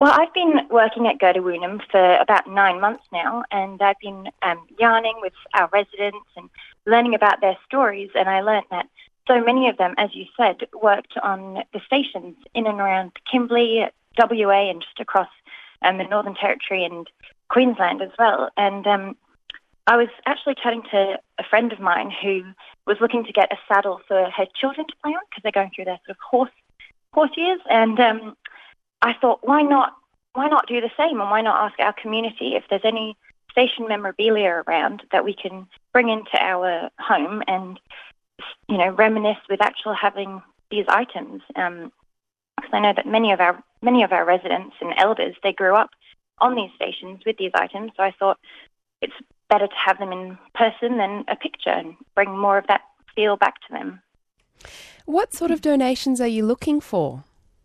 Well, I've been working at Gerda Woonham for about 9 months now, and I've been yarning with our residents and learning about their stories, and I learnt that so many of them, as you said, worked on the stations in and around Kimberley, WA, and just across the Northern Territory and Queensland as well. And I was actually chatting to a friend of mine who was looking to get a saddle for her children to play on because they're going through their sort of horse years, and I thought, why not do the same, and why not ask our community if there's any station memorabilia around that we can bring into our home and, reminisce with actual having these items. Because I know that many of our residents and elders, they grew up on these stations with these items, so I thought it's better to have them in person than a picture and bring more of that feel back to them. What sort of donations are you looking for?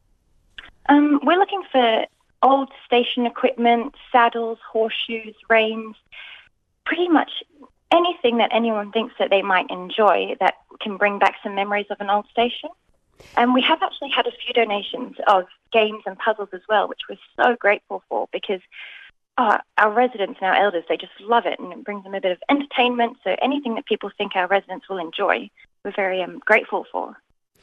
We're looking for old station equipment, saddles, horseshoes, reins, pretty much anything that anyone thinks that they might enjoy that can bring back some memories of an old station. And we have actually had a few donations of games and puzzles as well, which we're so grateful for because our residents and our elders, they just love it, and it brings them a bit of entertainment. So anything that people think our residents will enjoy, we're very grateful for.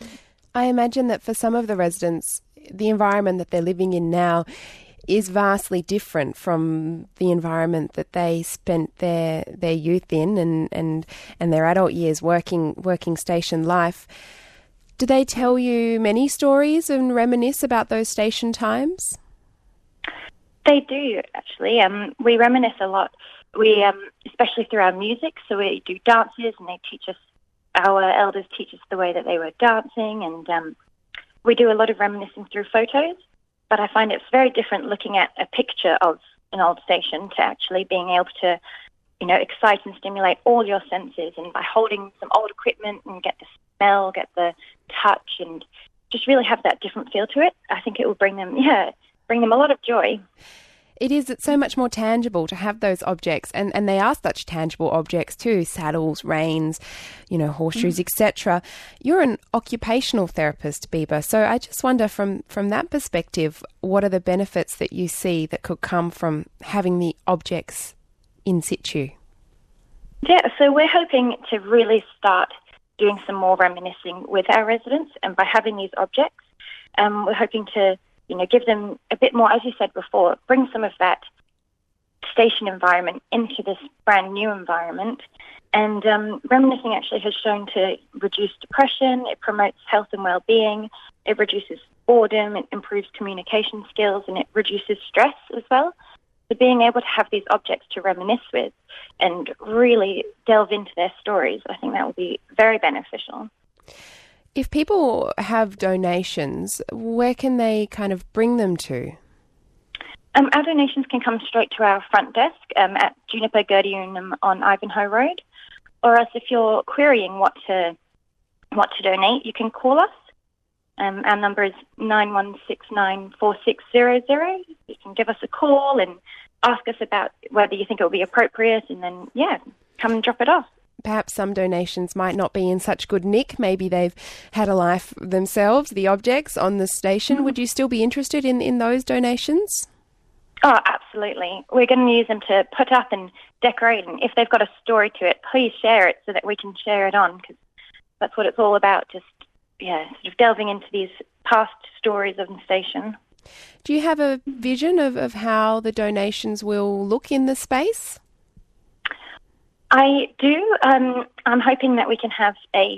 I imagine that for some of the residents, the environment that they're living in now is vastly different from the environment that they spent their youth in and their adult years working station life. Do they tell you many stories and reminisce about those station times? They do, actually. We reminisce a lot. We, especially through our music, so we do dances and our elders teach us the way that they were dancing, and we do a lot of reminiscing through photos, but I find it's very different looking at a picture of an old station to actually being able to, excite and stimulate all your senses, and by holding some old equipment and get the smell, get the touch, and just really have that different feel to it, I think it will bring them a lot of joy. It's so much more tangible to have those objects, and they are such tangible objects too, saddles, reins, horseshoes, etc. You're an occupational therapist, Biba, so I just wonder from that perspective, what are the benefits that you see that could come from having the objects in situ? Yeah, so we're hoping to really start doing some more reminiscing with our residents, and by having these objects, we're hoping to give them a bit more, as you said before, bring some of that station environment into this brand new environment. And reminiscing actually has shown to reduce depression, it promotes health and well-being, it reduces boredom, it improves communication skills, and it reduces stress as well. So being able to have these objects to reminisce with and really delve into their stories, I think that will be very beneficial. If people have donations, where can they kind of bring them to? Our donations can come straight to our front desk at Juniper Gerda Woonham on Ivanhoe Road, or else if you're querying what to donate, you can call us. Our number is 91694600. You can give us a call and ask us about whether you think it will be appropriate, and then come and drop it off. Perhaps some donations might not be in such good nick. Maybe they've had a life themselves, the objects on the station. Mm-hmm. Would you still be interested in those donations? Oh, absolutely. We're going to use them to put up and decorate, and if they've got a story to it, please share it so that we can share it on, because that's what it's all about, just sort of delving into these past stories of the station. Do you have a vision of how the donations will look in the space? I do. I'm hoping that we can have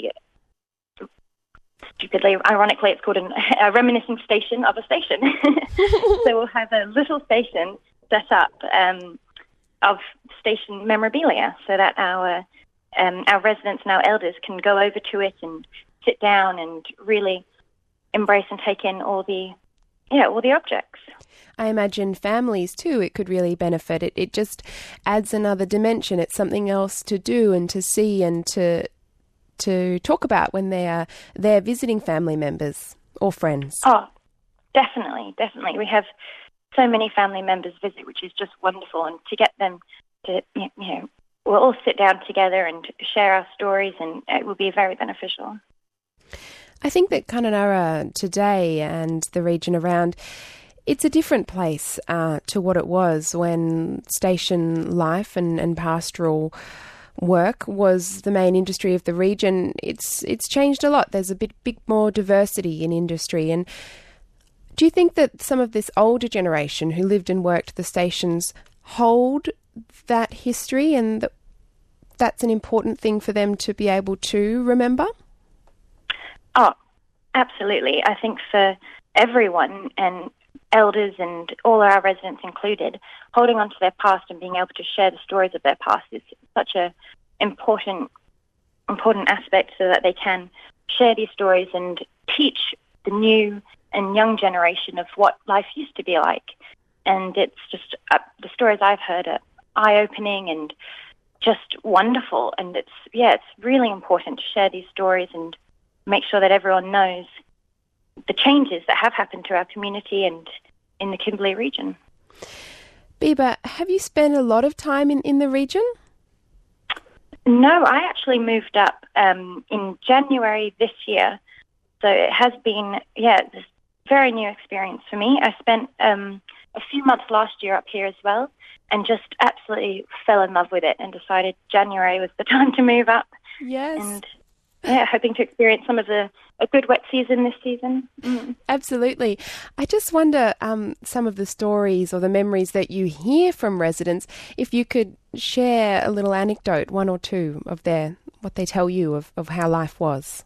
ironically, it's called a reminiscing station of a station. So we'll have a little station set up of station memorabilia so that our residents and our elders can go over to it and sit down and really embrace and take in all the objects. I imagine families too, it could really benefit. It just adds another dimension. It's something else to do and to see and to talk about when they're visiting family members or friends. Oh, definitely. We have so many family members visit, which is just wonderful. And to get them to, we'll all sit down together and share our stories, and it will be very beneficial. I think that Kununurra today and the region around It's a different place to what it was when station life and pastoral work was the main industry of the region. It's changed a lot. There's a bit more diversity in industry. And do you think that some of this older generation who lived and worked the stations hold that history, and that's an important thing for them to be able to remember? Oh, absolutely. I think for everyone, and elders and all our residents included, holding on to their past and being able to share the stories of their past is such a important aspect, so that they can share these stories and teach the new and young generation of what life used to be like. And it's just, the stories I've heard are eye-opening and just wonderful. And it's really important to share these stories and make sure that everyone knows the changes that have happened to our community and in the Kimberley region. Biba, have you spent a lot of time in the region? No, I actually moved up in January this year. So it has been, this very new experience for me. I spent a few months last year up here as well, and just absolutely fell in love with it and decided January was the time to move up. Yes. And hoping to experience some of a good wet season this season. Mm. Absolutely. I just wonder some of the stories or the memories that you hear from residents, if you could share a little anecdote, one or two of what they tell you of how life was.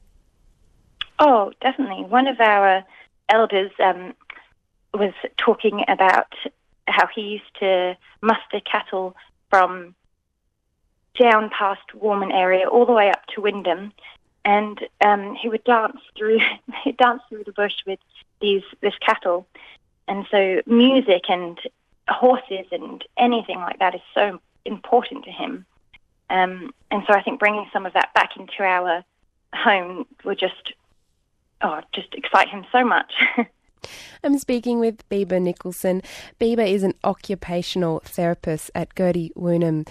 Oh, definitely. One of our elders was talking about how he used to muster cattle from down past Warman area all the way up to Wyndham, and he would dance through the bush with this cattle. And so music and horses and anything like that is so important to him. And so I think bringing some of that back into our home would just excite him so much. I'm speaking with Biba Nicholson. Biba is an occupational therapist at Gertie Woonham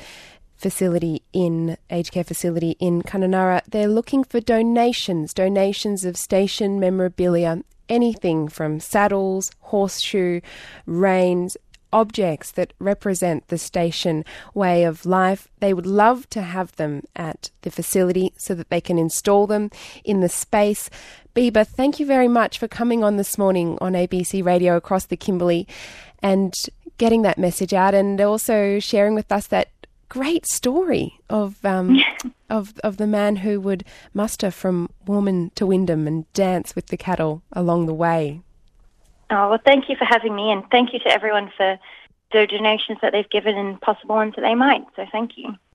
aged care facility in Kununurra. They're looking for donations of station memorabilia, anything from saddles, horseshoe, reins, objects that represent the station way of life. They would love to have them at the facility so that they can install them in the space. Biba, thank you very much for coming on this morning on ABC Radio across the Kimberley and getting that message out, and also sharing with us that great story of the man who would muster from Warman to Wyndham and dance with the cattle along the way. Oh, well, thank you for having me, and thank you to everyone for the donations that they've given and possible ones that they might. So thank you.